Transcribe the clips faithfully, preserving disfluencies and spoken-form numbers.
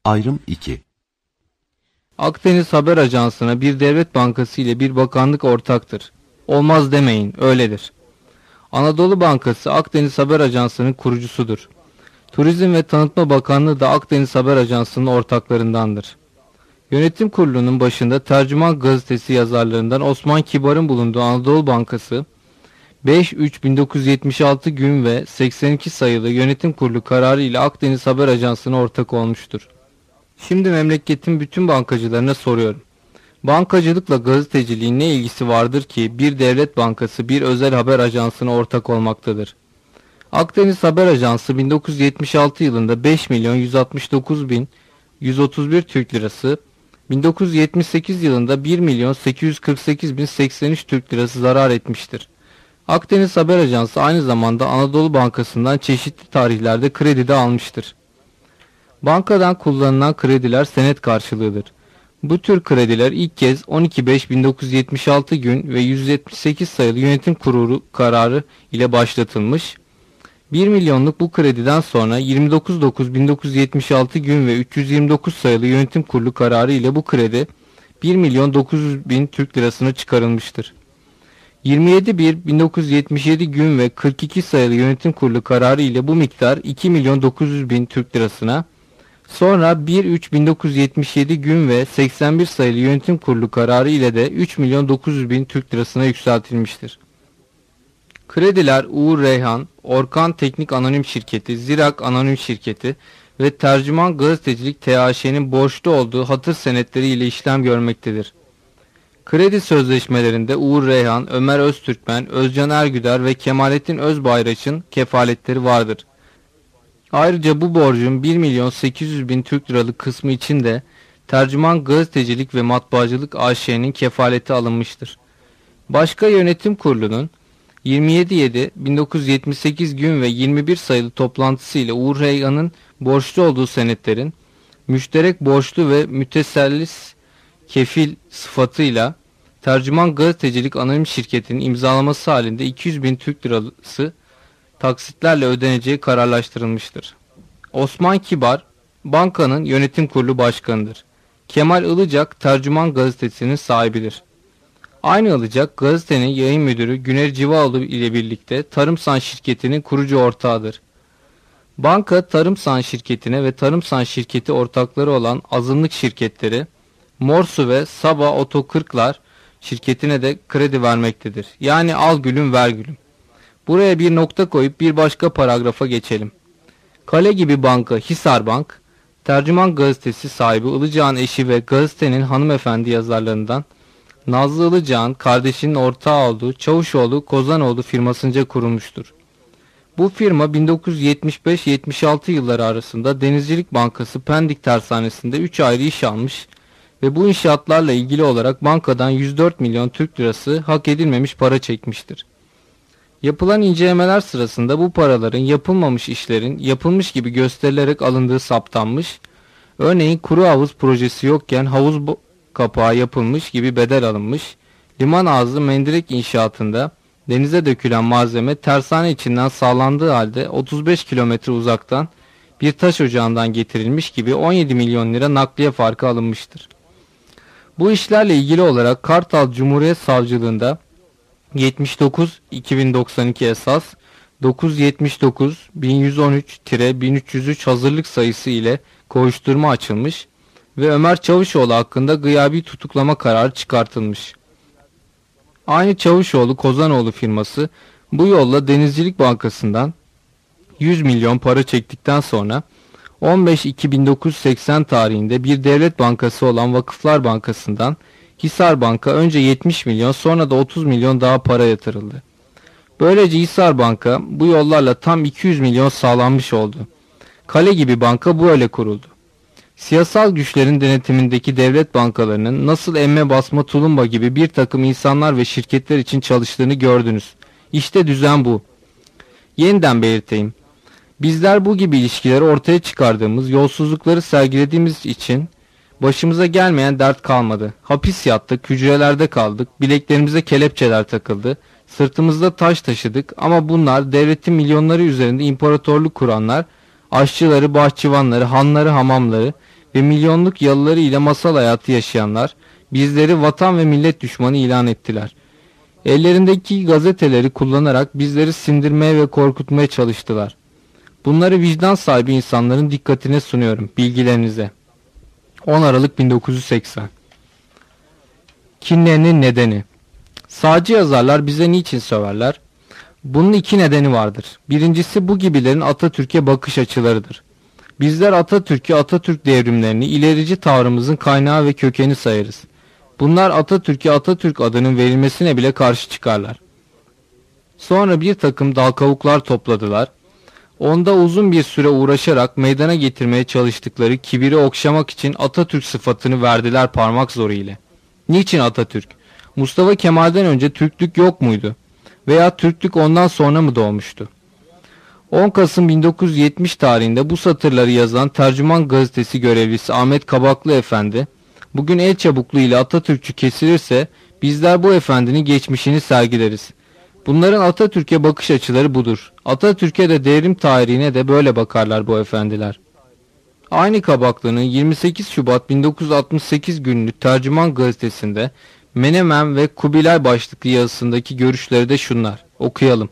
Ayrım iki. Akdeniz Haber Ajansı'na bir devlet bankası ile bir bakanlık ortaktır. Olmaz demeyin, öyledir. Anadolu Bankası Akdeniz Haber Ajansı'nın kurucusudur. Turizm ve Tanıtma Bakanlığı da Akdeniz Haber Ajansı'nın ortaklarındandır. Yönetim kurulunun başında Tercüman Gazetesi yazarlarından Osman Kibar'ın bulunduğu Anadolu Bankası, beş üç bin dokuz yüz yetmiş altı gün ve seksen iki sayılı yönetim kurulu kararı ile Akdeniz Haber Ajansı'na ortak olmuştur. Şimdi memleketin bütün bankacılarına soruyorum. Bankacılıkla gazeteciliğin ne ilgisi vardır ki bir devlet bankası bir özel haber ajansına ortak olmaktadır? Akdeniz Haber Ajansı bin dokuz yüz yetmiş altı yılında beş milyon yüz altmış dokuz bin yüz otuz bir Türk Lirası, bin dokuz yüz yetmiş sekiz yılında bir milyon sekiz yüz kırk sekiz bin seksen üç Türk Lirası zarar etmiştir. Akdeniz Haber Ajansı aynı zamanda Anadolu Bankası'ndan çeşitli tarihlerde kredi de almıştır. Bankadan kullanılan krediler senet karşılığıdır. Bu tür krediler ilk kez on iki beş bin dokuz yüz yetmiş altı gün ve yüz yetmiş sekiz sayılı yönetim kurulu kararı ile başlatılmış. bir milyonluk bu krediden sonra yirmi dokuz dokuz bin dokuz yüz yetmiş altı gün ve üç yüz yirmi dokuz sayılı yönetim kurulu kararı ile bu kredi bir milyon dokuz yüz bin Türk Lirasına çıkarılmıştır. yirmi yedi bir bin dokuz yüz yetmiş yedi gün ve kırk iki sayılı yönetim kurulu kararı ile bu miktar iki milyon dokuz yüz bin Türk Lirasına, sonra bir üç bin dokuz yüz yetmiş yedi gün ve seksen bir sayılı yönetim kurulu kararı ile de üç milyon dokuz yüz bin Türk Lirasına yükseltilmiştir. Krediler Uğur Reyhan, Orkan Teknik Anonim Şirketi, Zirak Anonim Şirketi ve Tercüman Gazetecilik T A Ş'nin borçlu olduğu hatır senetleri ile işlem görmektedir. Kredi sözleşmelerinde Uğur Reyhan, Ömer Öztürkmen, Özcan Ergüder ve Kemalettin Özbayraç'ın kefaletleri vardır. Ayrıca bu borcun bir milyon sekiz yüz bin Türk Liralık kısmı için de Tercüman Gazetecilik ve Matbaacılık A Ş'nin kefaleti alınmıştır. Başka yönetim kurulunun yirmi yedi yedi bin dokuz yüz yetmiş sekiz gün ve yirmi bir sayılı toplantısı ile Uğur Reyhan'ın borçlu olduğu senetlerin müşterek borçlu ve mütesellis kefil sıfatıyla Tercüman Gazetecilik Anonim Şirketi'nin imzalaması halinde iki yüz bin Türk Lirası taksitlerle ödeneceği kararlaştırılmıştır. Osman Kibar, bankanın yönetim kurulu başkanıdır. Kemal Ilıcak, Tercüman Gazetesi'nin sahibidir. Aynı Ilıcak, gazetenin yayın müdürü Güner Civaoğlu ile birlikte Tarımsan Şirketi'nin kurucu ortağıdır. Banka, Tarımsan Şirketi'ne ve Tarımsan Şirketi ortakları olan azınlık şirketleri, Morsu ve Sabah Otokırklar şirketine de kredi vermektedir. Yani al gülüm ver gülüm. Buraya bir nokta koyup bir başka paragrafa geçelim. Kale gibi banka Hisar Bank, Tercüman Gazetesi sahibi Ilıcak'ın eşi ve gazetenin hanımefendi yazarlarından Nazlı Ilıcak'ın kardeşinin ortağı olduğu Çavuşoğlu Kozanoğlu firmasınca kurulmuştur. Bu firma bin dokuz yüz yetmiş beş yetmiş altı yılları arasında Denizcilik Bankası Pendik Tersanesi'nde üç ayrı iş almış ve bu inşaatlarla ilgili olarak bankadan yüz dört milyon Türk Lirası hak edilmemiş para çekmiştir. Yapılan incelemeler sırasında bu paraların yapılmamış işlerin yapılmış gibi gösterilerek alındığı saptanmış, örneğin kuru havuz projesi yokken havuz kapağı yapılmış gibi bedel alınmış, liman ağzı mendirek inşaatında denize dökülen malzeme tersane içinden sağlandığı halde otuz beş kilometre uzaktan bir taş ocağından getirilmiş gibi on yedi milyon lira nakliye farkı alınmıştır. Bu işlerle ilgili olarak Kartal Cumhuriyet Savcılığında yetmiş dokuz iki bin doksan iki esas dokuz yüz yetmiş dokuz bin yüz on üç bin üç yüz üç hazırlık sayısı ile kovuşturma açılmış ve Ömer Çavuşoğlu hakkında gıyabi tutuklama kararı çıkartılmış. Aynı Çavuşoğlu Kozanoğlu firması bu yolla Denizcilik Bankası'ndan yüz milyon para çektikten sonra on beş iki bin dokuz yüz seksen tarihinde bir devlet bankası olan Vakıflar Bankası'ndan Hisar Banka önce yetmiş milyon sonra da otuz milyon daha para yatırıldı. Böylece Hisar Banka bu yollarla tam iki yüz milyon sağlanmış oldu. Kale gibi banka böyle kuruldu. Siyasal güçlerin denetimindeki devlet bankalarının nasıl emme basma tulumba gibi bir takım insanlar ve şirketler için çalıştığını gördünüz. İşte düzen bu. Yeniden belirteyim. Bizler bu gibi ilişkileri ortaya çıkardığımız, yolsuzlukları sergilediğimiz için başımıza gelmeyen dert kalmadı. Hapis yattık, hücrelerde kaldık, bileklerimize kelepçeler takıldı, sırtımızda taş taşıdık ama bunlar devletin milyonları üzerinde imparatorluk kuranlar, aşçıları, bahçıvanları, hanları, hamamları ve milyonluk yalıları ile masal hayatı yaşayanlar bizleri vatan ve millet düşmanı ilan ettiler. Ellerindeki gazeteleri kullanarak bizleri sindirmeye ve korkutmaya çalıştılar. Bunları vicdan sahibi insanların dikkatine sunuyorum, bilgilerinize. on Aralık bin dokuz yüz seksen. Kinlerinin nedeni. Sağcı yazarlar bize niçin söverler? Bunun iki nedeni vardır. Birincisi bu gibilerin Atatürk'e bakış açılarıdır. Bizler Atatürk'ü, Atatürk devrimlerini ilerici tavrımızın kaynağı ve kökeni sayarız. Bunlar Atatürk'e Atatürk adının verilmesine bile karşı çıkarlar. Sonra bir takım dal kavuklar topladılar. Onda uzun bir süre uğraşarak meydana getirmeye çalıştıkları kibiri okşamak için Atatürk sıfatını verdiler parmak zoru ile. Niçin Atatürk? Mustafa Kemal'den önce Türklük yok muydu? Veya Türklük ondan sonra mı doğmuştu? on Kasım bin dokuz yüz yetmiş tarihinde bu satırları yazan Tercüman Gazetesi görevlisi Ahmet Kabaklı Efendi, bugün el çabukluğu ile Atatürkçü kesilirse bizler bu efendinin geçmişini sergileriz. Bunların Atatürk'e bakış açıları budur. Atatürk'e de devrim tarihine de böyle bakarlar bu efendiler. Aynı Kabaklı'nın yirmi sekiz Şubat bin dokuz yüz altmış sekiz günlü Tercüman Gazetesi'nde Menemen ve Kubilay başlıklı yazısındaki görüşleri de şunlar. Okuyalım.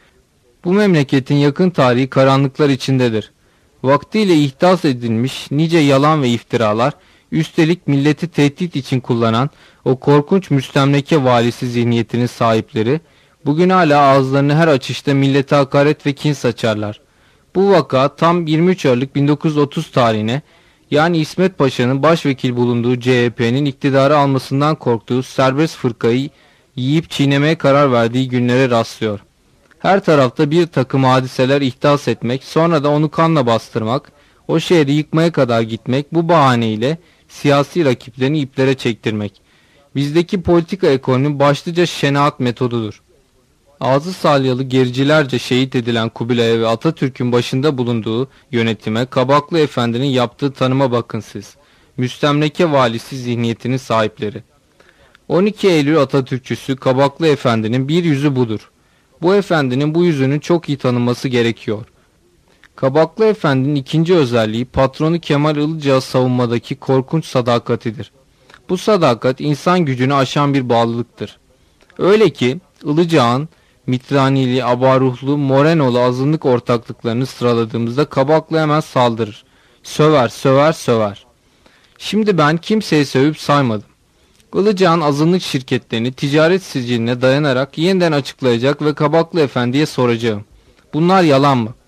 Bu memleketin yakın tarihi karanlıklar içindedir. Vaktiyle ihdas edilmiş nice yalan ve iftiralar, üstelik milleti tehdit için kullanan o korkunç müstemleke valisi zihniyetinin sahipleri, bugün hala ağızlarını her açışta millete hakaret ve kin saçarlar. Bu vaka tam yirmi üç Aralık bin dokuz yüz otuz tarihine, yani İsmet Paşa'nın başvekil bulunduğu C H P'nin iktidarı almasından korktuğu serbest fırkayı yiyip çiğnemeye karar verdiği günlere rastlıyor. Her tarafta bir takım hadiseler ihdas etmek, sonra da onu kanla bastırmak, o şehri yıkmaya kadar gitmek, bu bahaneyle siyasi rakiplerini iplere çektirmek. Bizdeki politika ekolünün başlıca şenaat metodudur. Ağzı salyalı gericilerce şehit edilen Kubilay'a ve Atatürk'ün başında bulunduğu yönetime Kabaklı Efendi'nin yaptığı tanıma bakın siz. Müstemleke valisi zihniyetinin sahipleri. on iki Eylül Atatürkçüsü Kabaklı Efendi'nin bir yüzü budur. Bu efendinin bu yüzünün çok iyi tanınması gerekiyor. Kabaklı Efendi'nin ikinci özelliği patronu Kemal Ilıcağı savunmadaki korkunç sadakatidir. Bu sadakat insan gücünü aşan bir bağlılıktır. Öyle ki Ilıcağ'ın Mitranili, Abaruhlu, Morenolu azınlık ortaklıklarını sıraladığımızda Kabaklı hemen saldırır. Söver, söver, söver. Şimdi ben kimseyi sövüp saymadım. Ilıcağ'ın azınlık şirketlerini ticaret siciline dayanarak yeniden açıklayacak ve Kabaklı Efendi'ye soracağım. Bunlar yalan mı?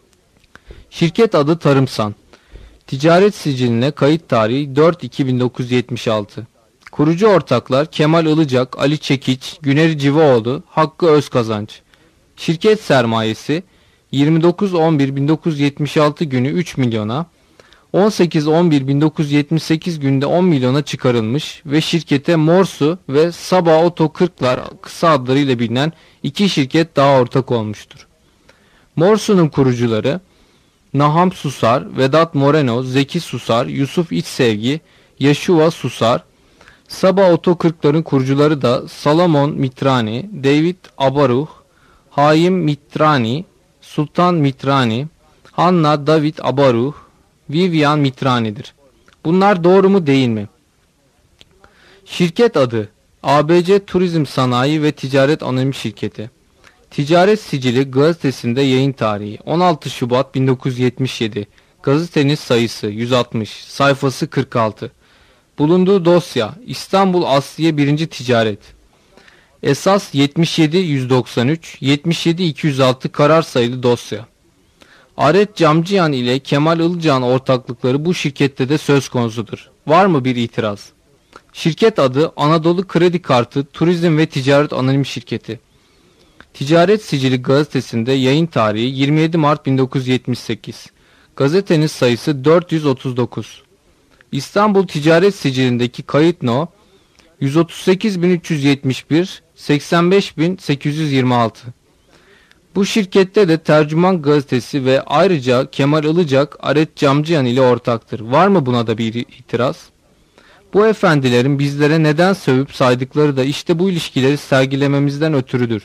Şirket adı Tarımsan. Ticaret siciline kayıt tarihi dört iki bin dokuz yüz yetmiş altı. Kurucu ortaklar Kemal Ilıcak, Ali Çekiç, Güneri Civaoğlu, Hakkı Özkazanç. Şirket sermayesi yirmi dokuz on bir bin dokuz yüz yetmiş altı günü üç milyona, on sekiz on bir bin dokuz yüz yetmiş sekiz günde on milyona çıkarılmış ve şirkete Morsu ve Sabah Oto kırklar kısa adlarıyla bilinen iki şirket daha ortak olmuştur. Morsu'nun kurucuları Naham Susar, Vedat Moreno, Zeki Susar, Yusuf İçsevgi, Yaşuva Susar. Sabah Oto kırkların kurucuları da Salomon Mitrani, David Abaruh, Haim Mitrani, Sultan Mitrani, Hanna David Abaruh, Vivian Mitrani'dir. Bunlar doğru mu değil mi? Şirket adı A B C Turizm Sanayi ve Ticaret Anonim Şirketi. Ticaret Sicili gazetesinde yayın tarihi on altı Şubat bin dokuz yüz yetmiş yedi. Gazetenin sayısı yüz altmış, sayfası kırk altı. Bulunduğu dosya İstanbul Asliye birinci Ticaret. Esas yetmiş yedi yüz doksan üç, yetmiş yedi iki yüz altı karar sayılı dosya. Aret Camcıyan ile Kemal Ilıcağ'ın ortaklıkları bu şirkette de söz konusudur. Var mı bir itiraz? Şirket adı Anadolu Kredi Kartı Turizm ve Ticaret Anonim Şirketi. Ticaret Sicili gazetesinde yayın tarihi yirmi yedi Mart bin dokuz yüz yetmiş sekiz. Gazetenin sayısı dört yüz otuz dokuz. İstanbul Ticaret Sicili'ndeki kayıt no yüz otuz sekiz bin üç yüz yetmiş bir, seksen beş bin sekiz yüz yirmi altı. Bu şirkette de Tercüman Gazetesi ve ayrıca Kemal Ilıcak, Aret Camcıyan ile ortaktır. Var mı buna da bir itiraz? Bu efendilerin bizlere neden sövüp saydıkları da işte bu ilişkileri sergilememizden ötürüdür.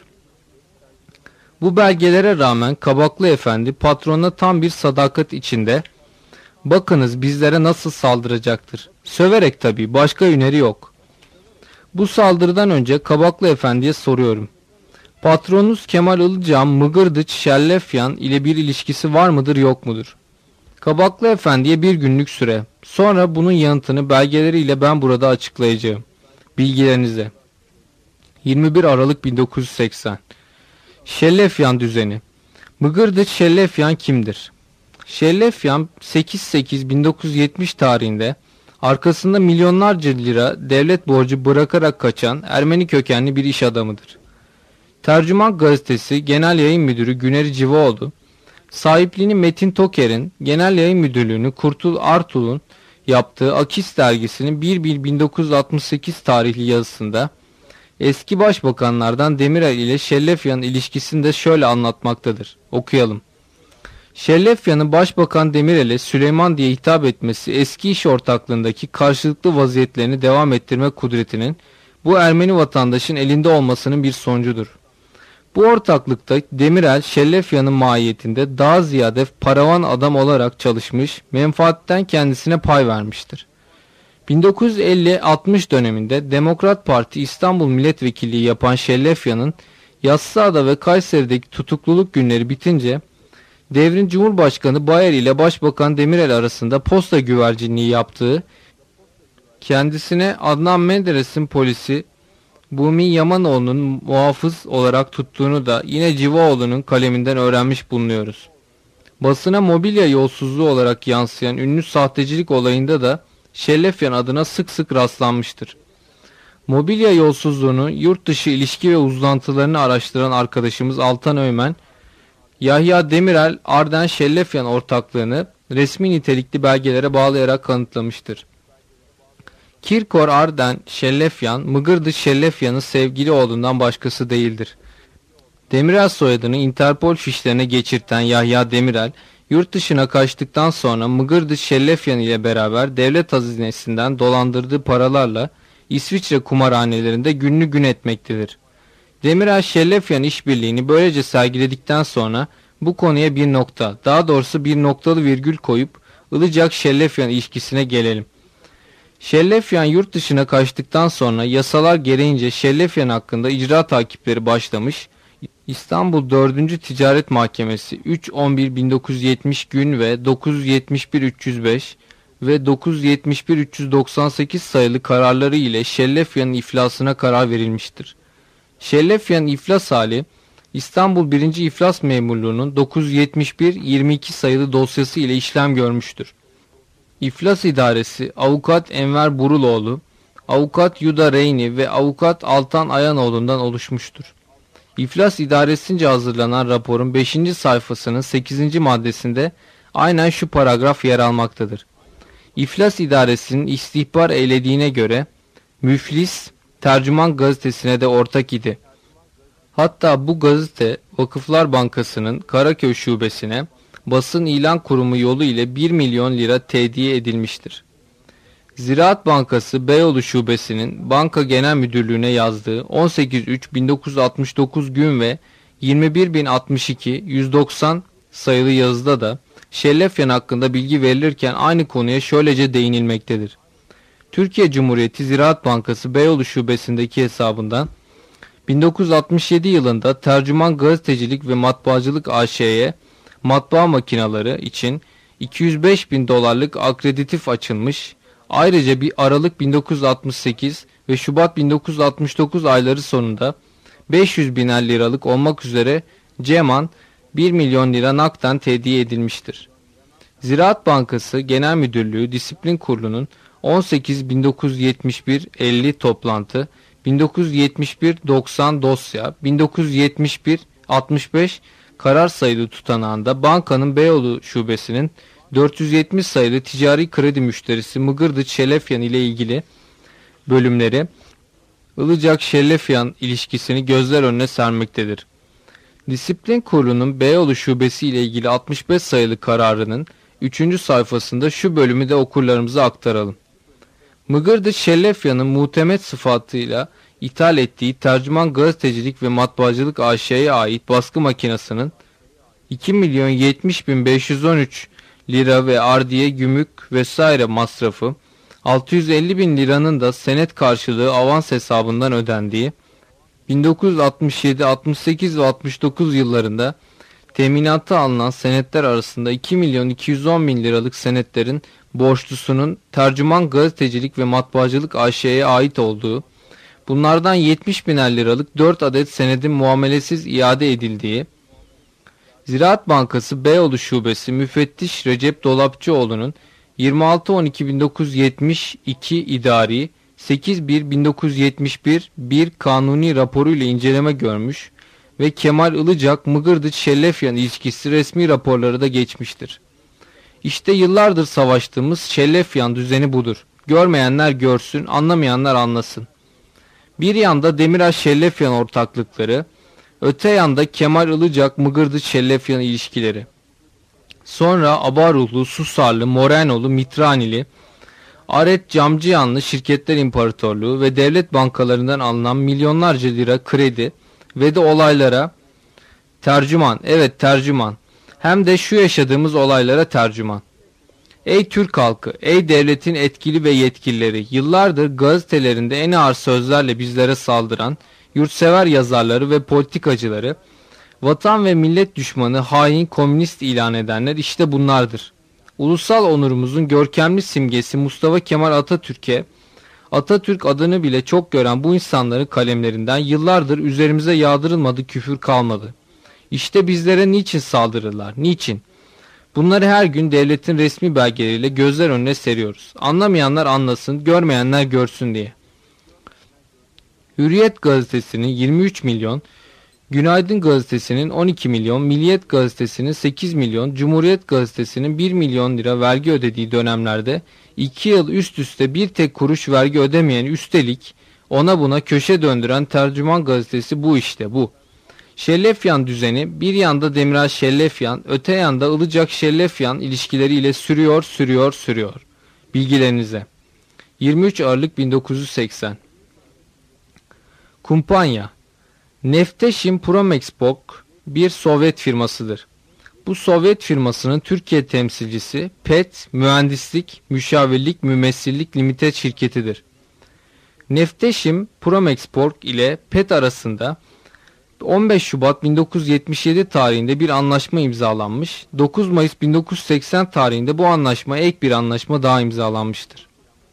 Bu belgelere rağmen Kabaklı Efendi patronuna tam bir sadakat içinde Bakınız bizlere nasıl saldıracaktır. Söverek tabii, başka üneri yok. Bu saldırıdan önce Kabaklı Efendi'ye soruyorum. Patronunuz Kemal Ilıcağ'ın Mıgırdıç Şellefyan ile bir ilişkisi var mıdır yok mudur? Kabaklı Efendi'ye bir günlük süre. Sonra bunun yanıtını belgeleriyle ben burada açıklayacağım. Bilgilerinize. yirmi bir Aralık bin dokuz yüz seksen. Şellefyan düzeni. Mıgırdıç Şellefyan kimdir? Şellefyan sekiz sekiz bin dokuz yüz yetmiş tarihinde arkasında milyonlarca lira devlet borcu bırakarak kaçan Ermeni kökenli bir iş adamıdır. Tercüman Gazetesi Genel Yayın Müdürü Güneri Civaoğlu, sahipliğini Metin Toker'in, Genel Yayın Müdürlüğünü Kurtul Artul'un yaptığı Akis dergisinin bir bir bin dokuz yüz altmış sekiz tarihli yazısında eski başbakanlardan Demirel ile Şellefyan'ın ilişkisini de şöyle anlatmaktadır. Okuyalım. Şellefyan'ın Başbakan Demirel'e Süleyman diye hitap etmesi eski iş ortaklığındaki karşılıklı vaziyetlerini devam ettirme kudretinin bu Ermeni vatandaşın elinde olmasının bir sonucudur. Bu ortaklıkta Demirel, Şellefyan'ın mahiyetinde daha ziyade paravan adam olarak çalışmış, menfaatten kendisine pay vermiştir. bin dokuz yüz elli altmış döneminde Demokrat Parti İstanbul Milletvekilliği yapan Şellefyan'ın Yassıada ve Kayseri'deki tutukluluk günleri bitince devrin Cumhurbaşkanı Bayer ile Başbakan Demirel arasında posta güvercinliği yaptığı, kendisine Adnan Menderes'in polisi Bumi Yamanoğlu'nun muhafız olarak tuttuğunu da yine Civaoğlu'nun kaleminden öğrenmiş bulunuyoruz. Basına mobilya yolsuzluğu olarak yansıyan ünlü sahtecilik olayında da Şellefyan adına sık sık rastlanmıştır. Mobilya yolsuzluğunu yurt dışı ilişki ve uzantılarını araştıran arkadaşımız Altan Öymen, Yahya Demirel Arden Şellefyan ortaklığını resmi nitelikli belgelere bağlayarak kanıtlamıştır. Kirkor Arden Şellefyan, Mıgırdıç Şellefyan'ın sevgili oğlundan başkası değildir. Demirel soyadını Interpol fişlerine geçirten Yahya Demirel, yurt dışına kaçtıktan sonra Mıgırdıç Şellefyan ile beraber devlet hazinesinden dolandırdığı paralarla İsviçre kumarhanelerinde günlü gün etmektedir. Demirel Şellefyan işbirliğini böylece sergiledikten sonra bu konuya bir nokta, daha doğrusu bir noktalı virgül koyup Ilıcak Şellefyan ilişkisine gelelim. Şellefyan yurt dışına kaçtıktan sonra yasalar gereğince Şellefyan hakkında icra takipleri başlamış, İstanbul dördüncü Ticaret Mahkemesi üç on bir bin dokuz yüz yetmiş gün ve dokuz yüz yetmiş bir üç yüz beş ve dokuz yüz yetmiş bir üç yüz doksan sekiz sayılı kararları ile Şellefyan'ın iflasına karar verilmiştir. Şellefyan iflas hali İstanbul birinci İflas Memurluğu'nun dokuz yüz yetmiş bir yirmi iki sayılı dosyası ile işlem görmüştür. İflas İdaresi Avukat Enver Buruloğlu, Avukat Yuda Reyni ve Avukat Altan Ayanoğlu'ndan oluşmuştur. İflas İdaresince hazırlanan raporun beşinci sayfasının sekizinci maddesinde aynen şu paragraf yer almaktadır. İflas İdaresi'nin istihbar eylediğine göre müflis Tercüman Gazetesi'ne de ortak idi. Hatta bu gazete Vakıflar Bankası'nın Karaköy şubesine basın ilan kurumu yolu ile bir milyon lira tediye edilmiştir. Ziraat Bankası Beyoğlu Şubesi'nin Banka Genel Müdürlüğü'ne yazdığı on sekiz üç bin dokuz yüz altmış dokuz gün ve yirmi bir bin altmış iki yüz doksan sayılı yazıda da Şellefyan hakkında bilgi verilirken aynı konuya şöylece değinilmektedir. Türkiye Cumhuriyeti Ziraat Bankası Beyoğlu Şubesi'ndeki hesabından bin dokuz yüz altmış yedi yılında Tercüman Gazetecilik ve Matbaacılık A Ş'ye matbaa makineleri için iki yüz beş bin dolarlık akreditif açılmış, ayrıca bir Aralık bin dokuz yüz altmış sekiz ve Şubat bin dokuz yüz altmış dokuz ayları sonunda beş yüz biner liralık olmak üzere Ceman bir milyon lira nakden tediye edilmiştir. Ziraat Bankası Genel Müdürlüğü Disiplin Kurulu'nun on sekiz bin dokuz yüz yetmiş bir elli toplantı, bin dokuz yüz yetmiş bir doksan dosya, bin dokuz yüz yetmiş bir altmış beş karar sayılı tutanağında bankanın Beyoğlu şubesinin dört yüz yetmiş sayılı ticari kredi müşterisi Mıgırdıç Şellefyan ile ilgili bölümleri Ilıcak Şellefyan ilişkisini gözler önüne sermektedir. Disiplin Kurulu'nun Beyoğlu şubesi ile ilgili altmış beş sayılı kararının üçüncü sayfasında şu bölümü de okurlarımıza aktaralım. Mıgırdıç Şellefyan'ın muhtemet sıfatıyla ithal ettiği Tercüman Gazetecilik ve Matbaacılık A Ş'ye ait baskı makinesinin iki milyon yetmiş bin beş yüz on üç lira ve ardiye, gümrük vesaire masrafı, altı yüz elli bin liranın da senet karşılığı avans hesabından ödendiği, bin dokuz yüz altmış yedi, altmış sekiz ve altmış dokuz yıllarında teminatı alınan senetler arasında iki milyon iki yüz on bin liralık senetlerin borçlusunun Tercüman Gazetecilik ve Matbaacılık A Ş'ye ait olduğu, bunlardan yetmiş biner liralık dört adet senedin muamelesiz iade edildiği, Ziraat Bankası Beyoğlu Şubesi Müfettiş Recep Dolapçıoğlu'nun yirmi altı on iki bin dokuz yüz yetmiş iki idari sekiz bir bin dokuz yüz yetmiş bir bir kanuni raporuyla inceleme görmüş ve Kemal Ilıcak Mıgırdıç Şellefyan ilişkisi resmi raporları da geçmiştir. İşte yıllardır savaştığımız Şellefyan düzeni budur. Görmeyenler görsün, anlamayanlar anlasın. Bir yanda Demirel Şellefyan ortaklıkları, öte yanda Kemal Ilıcak Mıgırdıç Şellefyan ilişkileri. Sonra Abaruhlu, Susarlı, Morenolu, Mitranili, Aret Camcıyanlı Şirketler İmparatorluğu ve devlet bankalarından alınan milyonlarca lira kredi ve de olaylara tercüman, evet tercüman, hem de şu yaşadığımız olaylara tercüman. Ey Türk halkı, ey devletin etkili ve yetkilileri, yıllardır gazetelerinde en ağır sözlerle bizlere saldıran yurtsever yazarları ve politikacıları, vatan ve millet düşmanı, hain, komünist ilan edenler işte bunlardır. Ulusal onurumuzun görkemli simgesi Mustafa Kemal Atatürk'e, Atatürk adını bile çok gören bu insanların kalemlerinden yıllardır üzerimize yağdırılmadı küfür kalmadı. İşte bizlere niçin saldırırlar, niçin? Bunları her gün devletin resmi belgeleriyle gözler önüne seriyoruz. Anlamayanlar anlasın, görmeyenler görsün diye. Hürriyet gazetesinin yirmi üç milyon, Günaydın gazetesinin on iki milyon, Milliyet gazetesinin sekiz milyon, Cumhuriyet gazetesinin bir milyon lira vergi ödediği dönemlerde iki yıl üst üste bir tek kuruş vergi ödemeyen, üstelik ona buna köşe döndüren Tercüman gazetesi bu işte bu. Şellefyan düzeni bir yanda Demirel Şellefyan, öte yanda Ilıcak Şellefyan ilişkileriyle sürüyor, sürüyor, sürüyor. Bilgilerinize. yirmi üç Aralık bin dokuz yüz seksen. Kumpanya. Nefteşim Promexpork bir Sovyet firmasıdır. Bu Sovyet firmasının Türkiye temsilcisi P E T Mühendislik, Müşavirlik, Mümessillik Limited şirketidir. Nefteşim Promexpork ile P E T arasında on beş Şubat bin dokuz yüz yetmiş yedi tarihinde bir anlaşma imzalanmış, dokuz Mayıs bin dokuz yüz seksen tarihinde bu anlaşmaya ek bir anlaşma daha imzalanmıştır.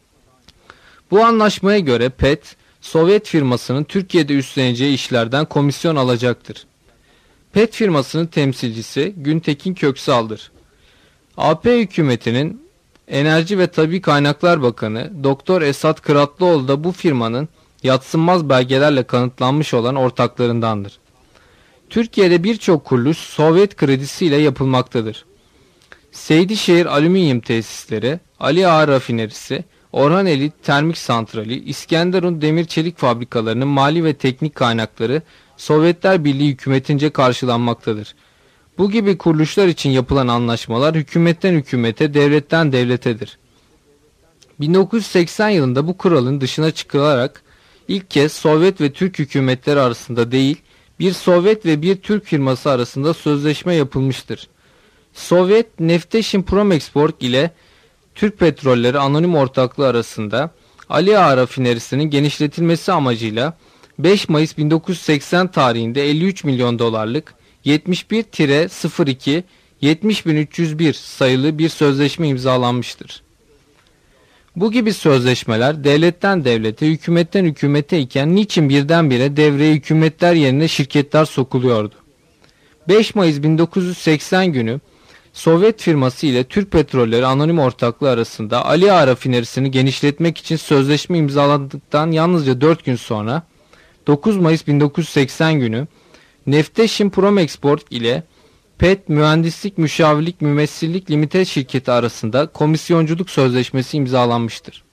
Bu anlaşmaya göre P E T, Sovyet firmasının Türkiye'de üstleneceği işlerden komisyon alacaktır. P E T firmasının temsilcisi Güntekin Köksal'dır. A P hükümetinin Enerji ve Tabii Kaynaklar Bakanı Doktor Esat Kıratlıoğlu da bu firmanın yadsınmaz belgelerle kanıtlanmış olan ortaklarındandır. Türkiye'de birçok kuruluş Sovyet kredisiyle yapılmaktadır. Seydişehir Alüminyum Tesisleri, Ali Ağa Rafinerisi, Orhaneli Termik Santrali, İskenderun Demir Çelik Fabrikalarının mali ve teknik kaynakları Sovyetler Birliği hükümetince karşılanmaktadır. Bu gibi kuruluşlar için yapılan anlaşmalar hükümetten hükümete, devletten devletedir. bin dokuz yüz seksen yılında bu kuralın dışına çıkılarak ilk kez Sovyet ve Türk hükümetleri arasında değil, bir Sovyet ve bir Türk firması arasında sözleşme yapılmıştır. Sovyet Nefteşim Promexpork ile Türk Petrolleri Anonim Ortaklığı arasında Ali Ağa Rafinerisi'nin genişletilmesi amacıyla beş Mayıs bin dokuz yüz seksen tarihinde elli üç milyon dolarlık yetmiş bir sıfır iki yetmiş bin üç yüz bir sayılı bir sözleşme imzalanmıştır. Bu gibi sözleşmeler devletten devlete, hükümetten hükümete iken niçin birdenbire devreye hükümetler yerine şirketler sokuluyordu? beş Mayıs bin dokuz yüz seksen günü Sovyet firması ile Türk Petrolleri Anonim Ortaklığı arasında Ali Ağa Rafinerisi'ni genişletmek için sözleşme imzalandıktan yalnızca dört gün sonra dokuz Mayıs bin dokuz yüz seksen günü Nefteşim Promexport ile P E T Mühendislik, Müşavirlik, Mümessillik Limited şirketi arasında komisyonculuk sözleşmesi imzalanmıştır.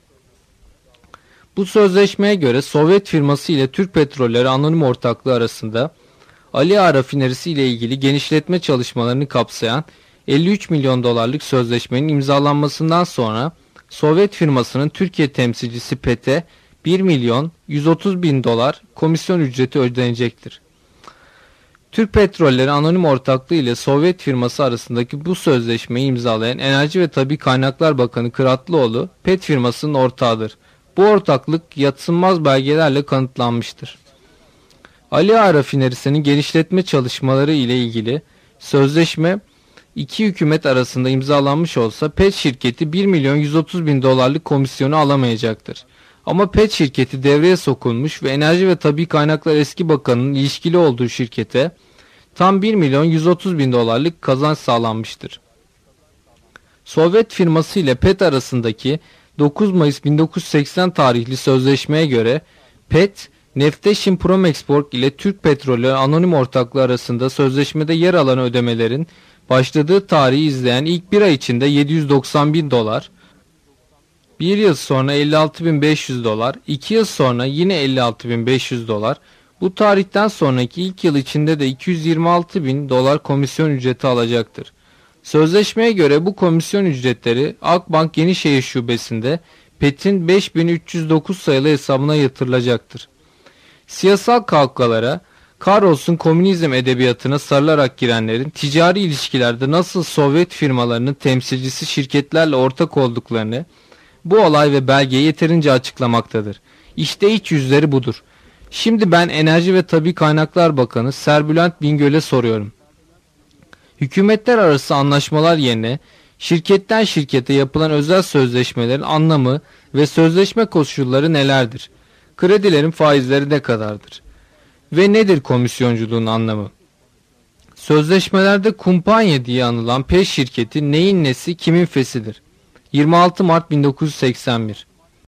Bu sözleşmeye göre Sovyet firması ile Türk Petrolleri Anonim Ortaklığı arasında Ali Ağa Rafinerisi ile ilgili genişletme çalışmalarını kapsayan elli üç milyon dolarlık sözleşmenin imzalanmasından sonra Sovyet firmasının Türkiye temsilcisi P E T'e bir milyon yüz otuz bin dolar komisyon ücreti ödenecektir. Türk Petrolleri Anonim Ortaklığı ile Sovyet firması arasındaki bu sözleşmeyi imzalayan Enerji ve Tabii Kaynaklar Bakanı Kıratlıoğlu, PET firmasının ortağıdır. Bu ortaklık yadsınmaz belgelerle kanıtlanmıştır. Ali Ağa Rafinerisi'nin genişletme çalışmaları ile ilgili sözleşme iki hükümet arasında imzalanmış olsa PET şirketi bir milyon yüz otuz bin dolarlık komisyonu alamayacaktır. Ama PET şirketi devreye sokulmuş ve Enerji ve Tabii Kaynaklar eski bakanının ilişkili olduğu şirkete tam bir milyon yüz otuz bin dolarlık kazanç sağlanmıştır. Sovyet firması ile PET arasındaki dokuz Mayıs bin dokuz yüz seksen tarihli sözleşmeye göre PET, Nefteşin Promexport ile Türk Petrolü Anonim Ortaklığı arasında sözleşmede yer alan ödemelerin başladığı tarihi izleyen ilk bir ay içinde yedi yüz doksan bin dolar, bir yıl sonra elli altı bin beş yüz dolar, iki yıl sonra yine elli altı bin beş yüz dolar, bu tarihten sonraki ilk yıl içinde de iki yüz yirmi altı bin dolar komisyon ücreti alacaktır. Sözleşmeye göre bu komisyon ücretleri Akbank Yenişehir Şubesi'nde PET'in beş bin üç yüz dokuz sayılı hesabına yatırılacaktır. Siyasal kavgalara, kahrolsun komünizm edebiyatına sarılarak girenlerin ticari ilişkilerde nasıl Sovyet firmalarının temsilcisi şirketlerle ortak olduklarını bu olay ve belge yeterince açıklamaktadır. İşte iç yüzleri budur. Şimdi ben Enerji ve Tabii Kaynaklar Bakanı Serbülent Bingöl'e soruyorum. Hükümetler arası anlaşmalar yerine şirketten şirkete yapılan özel sözleşmelerin anlamı ve sözleşme koşulları nelerdir? Kredilerin faizleri ne kadardır? Ve nedir komisyonculuğun anlamı? Sözleşmelerde kumpanya diye anılan PET şirketi neyin nesi kimin fesidir? yirmi altı Mart bin dokuz yüz seksen bir.